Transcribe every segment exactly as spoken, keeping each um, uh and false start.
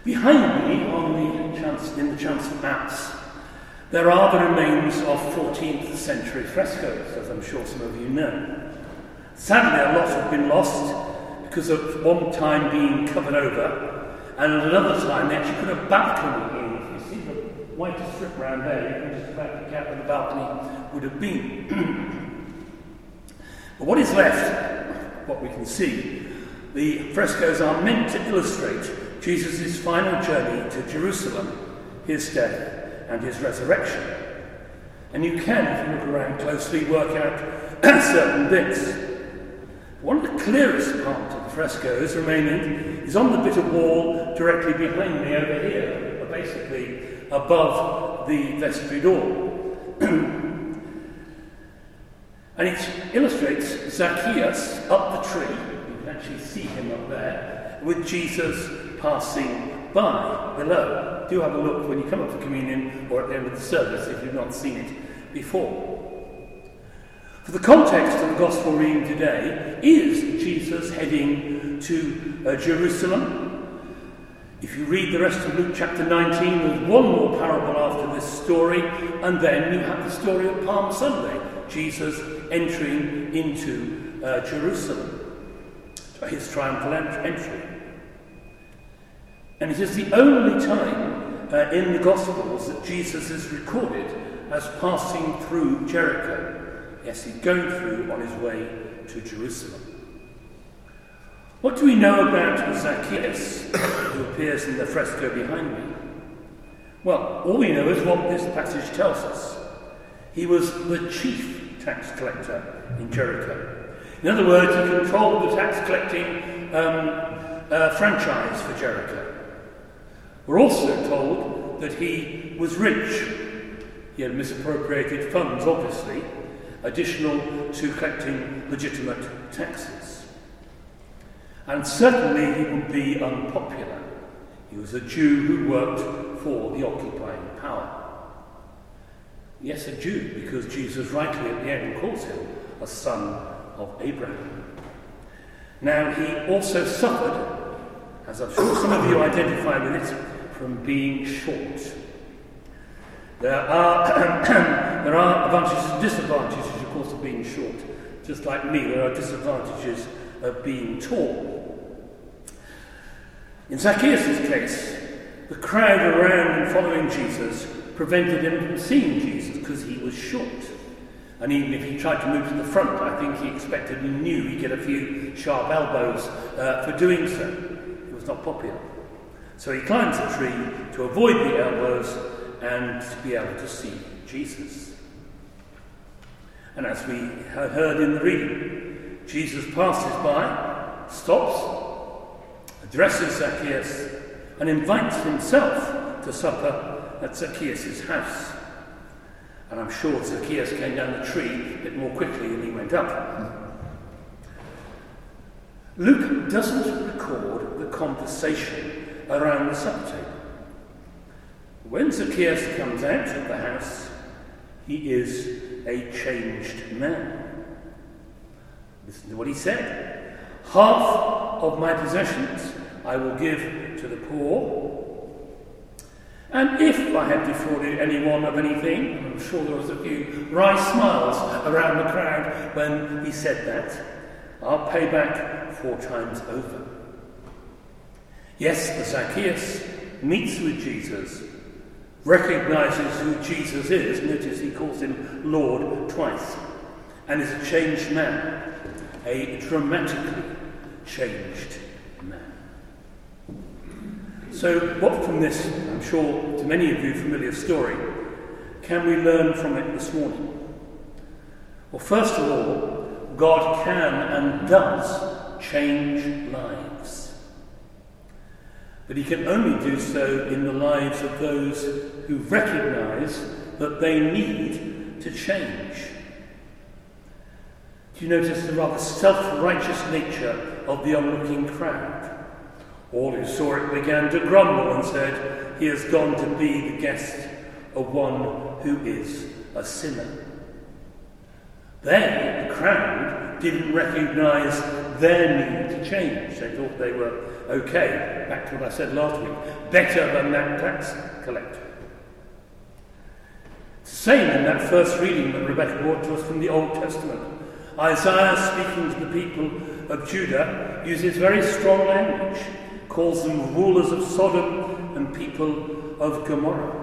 Behind me, on the chance, in the chancel apse, there are the remains of fourteenth century frescoes, as I'm sure some of you know. Sadly, a lot have been lost because of one time being covered over, and at another time they actually put a balcony in. If you see the white strip round there, you can just about pick out where the balcony would have been. But what is left, what we can see, the frescoes are meant to illustrate Jesus' final journey to Jerusalem, his death and his resurrection. And you can, if you look around closely, work out certain bits. One of the clearest parts of the frescoes remaining is on the bit of wall directly behind me over here, basically above the vestry door. And it illustrates Zacchaeus up the tree. You can actually see him up there, with Jesus passing by below. Do have a look when you come up for communion or at the end of the service if you've not seen it before. For the context of the Gospel reading today is Jesus heading to uh, Jerusalem. If you read the rest of Luke chapter nineteen, there's one more parable after this story, and then you have the story of Palm Sunday, Jesus entering into uh, Jerusalem, his triumphal entry. And it is the only time uh, in the Gospels that Jesus is recorded as passing through Jericho. Yes, he's going through on his way to Jerusalem. What do we know about Zacchaeus, who appears in the fresco behind me? Well, all we know is what this passage tells us. He was the chief tax collector in Jericho. In other words, he controlled the tax collecting um, uh, franchise for Jericho. We're also told that he was rich. He had misappropriated funds, obviously, additional to collecting legitimate taxes. And certainly he would be unpopular. He was a Jew who worked for the occupying power. Yes, a Jew, because Jesus rightly at the end calls him a son of Abraham. Now, he also suffered, as I'm sure some of you identify with it, from being short. There are there are advantages and disadvantages, of course, of being short. Just like me, there are disadvantages of being tall. In Zacchaeus' case, the crowd around and following Jesus prevented him from seeing Jesus because he was short. And even if he tried to move to the front, I think he expected and knew he'd get a few sharp elbows uh, for doing so. It was not popular. So he climbs the tree to avoid the elbows and to be able to see Jesus. And as we heard in the reading, Jesus passes by, stops, addresses Zacchaeus, and invites himself to supper at Zacchaeus' house. And I'm sure Zacchaeus came down the tree a bit more quickly than he went up. Luke doesn't record the conversation around the supper table. When Zacchaeus comes out of the house, he is a changed man. Listen to what he said. Half of my possessions I will give to the poor, and if I have defrauded anyone of anything, and I'm sure there was a few wry smiles around the crowd when he said that, I'll pay back four times over. Yes, Zacchaeus meets with Jesus, recognises who Jesus is, notice he calls him Lord twice, and is a changed man, a dramatically changed man. So what from this, I'm sure to many of you, familiar story, can we learn from it this morning? Well, first of all, God can and does change lives. But he can only do so in the lives of those who recognise that they need to change. Do you notice the rather self-righteous nature of the onlooking crowd? All who saw it began to grumble and said, he has gone to be the guest of one who is a sinner. They, the crowd, didn't recognise their need to change. They thought they were okay, back to what I said last week, better than that tax collector. Same in that first reading that Rebecca brought to us from the Old Testament. Isaiah, speaking to the people of Judah, uses very strong language, calls them rulers of Sodom and people of Gomorrah.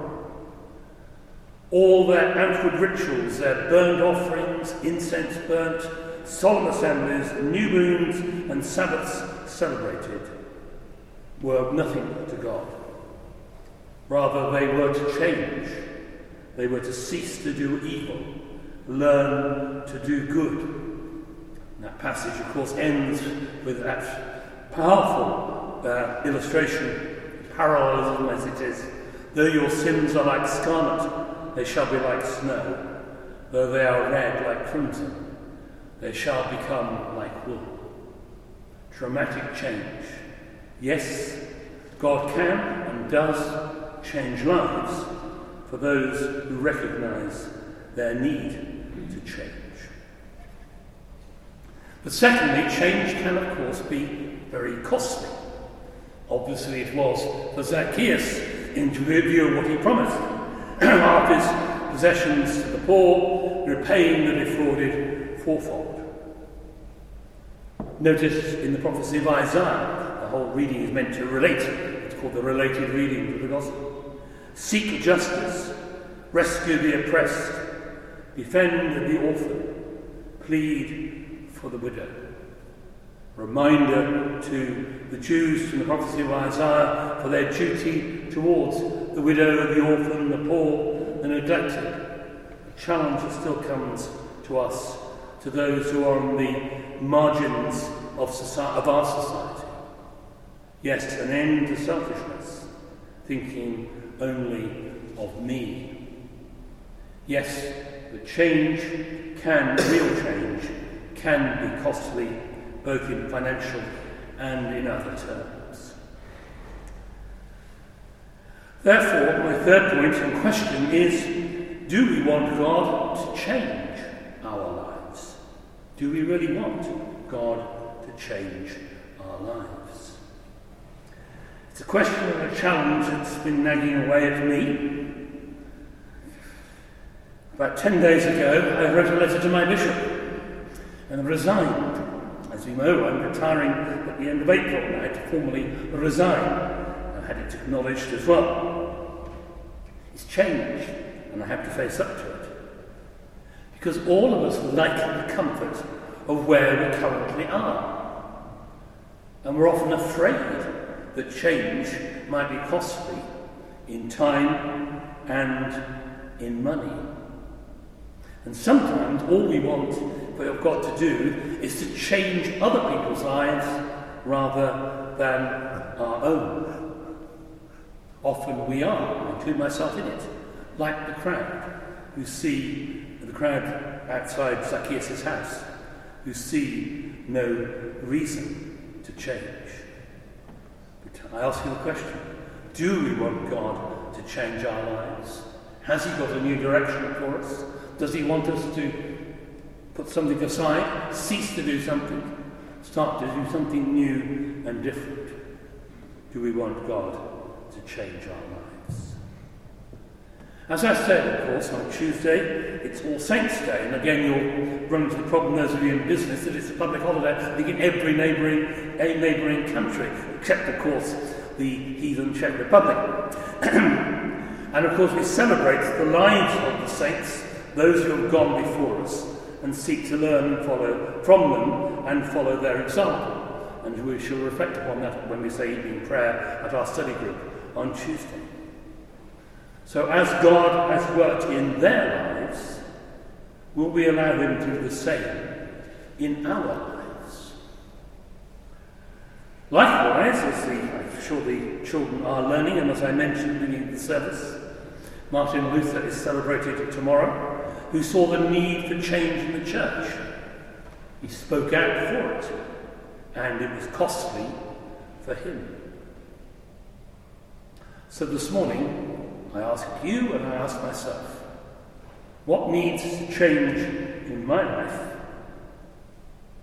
All their outward rituals, their burnt offerings, incense burnt, solemn assemblies, new moons and Sabbaths celebrated, were nothing to God. Rather, they were to change. They were to cease to do evil, learn to do good. And that passage, of course, ends with that powerful uh, illustration, parallelism as it is. Though your sins are like scarlet, they shall be like snow. Though they are red like crimson, they shall become like wool. Dramatic change. Yes, God can and does change lives for those who recognise their need to change. But secondly, change can of course be very costly. Obviously it was for Zacchaeus in view of what he promised. Half his possessions to the poor, repaying the defrauded fourfold. Notice in the prophecy of Isaiah, the whole reading is meant to relate. It's called the related reading of the gospel. Seek justice, rescue the oppressed, defend the orphan, plead for the widow. Reminder to the Jews from the prophecy of Isaiah for their duty towards the widow, the orphan, the poor, the neglected. A challenge that still comes to us, to those who are on the margins of, society, of our society. Yes, an end to selfishness, thinking only of me. Yes, but change can, real change, can be costly, both in financial and in other terms. Therefore, my third point and question is, do we want God to change our lives? Do we really want God to change our lives? It's a question and a challenge that's been nagging away at me. About ten days ago, I wrote a letter to my bishop and resigned. As you know, I'm retiring at the end of April, and I had to formally resign. I had it acknowledged as well. It's changed, and I have to face up to it. Because all of us like the comfort of where we currently are. And we're often afraid that change might be costly in time and in money. And sometimes all we want, we have got to do, is to change other people's lives rather than our own. Often we are, I include myself in it, like the crowd who see, the crowd outside Zacchaeus' house, who see no reason to change. I ask you the question, do we want God to change our lives? Has he got a new direction for us? Does he want us to put something aside, cease to do something, start to do something new and different? Do we want God to change our lives? As I said, of course, on Tuesday, it's All Saints' Day, and again you'll run into the problem, those of you in business, that it's a public holiday, I think, in every neighbouring a neighbouring country, except, of course, the heathen Czech Republic. And, of course, we celebrate the lives of the saints, those who have gone before us, and seek to learn and follow from them and follow their example. And we shall reflect upon that when we say evening prayer at our study group on Tuesday. So as God has worked in their lives, will we allow him to do the same in our lives? Likewise, as the, I'm sure the children are learning, and as I mentioned in the service, Martin Luther is celebrated tomorrow, who saw the need for change in the church. He spoke out for it, and it was costly for him. So this morning, I ask you and I ask myself, what needs to change in my life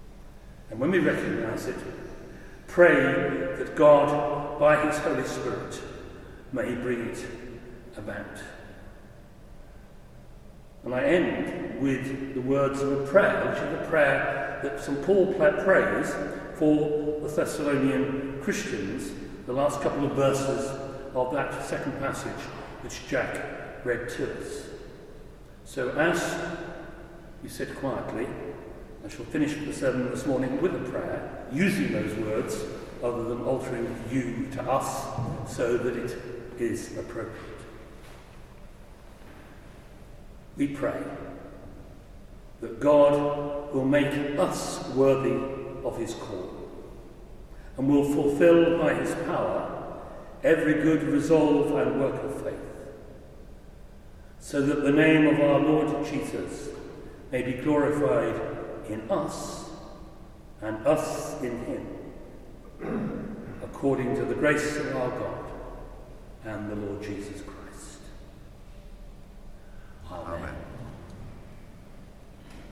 And when we recognise it, pray that God, by his Holy Spirit, may bring it about. And I end with the words of a prayer, which is a prayer that Saint Paul prays for the Thessalonian Christians, the last couple of verses of that second passage which Jack read to us. So as you sit quietly, I shall finish the sermon this morning with a prayer, using those words, other than altering you to us, so that it is appropriate. We pray that God will make us worthy of his call, and will fulfill by his power every good resolve and work of faith, so that the name of our Lord Jesus may be glorified in us and us in him, according to the grace of our God and the Lord Jesus Christ.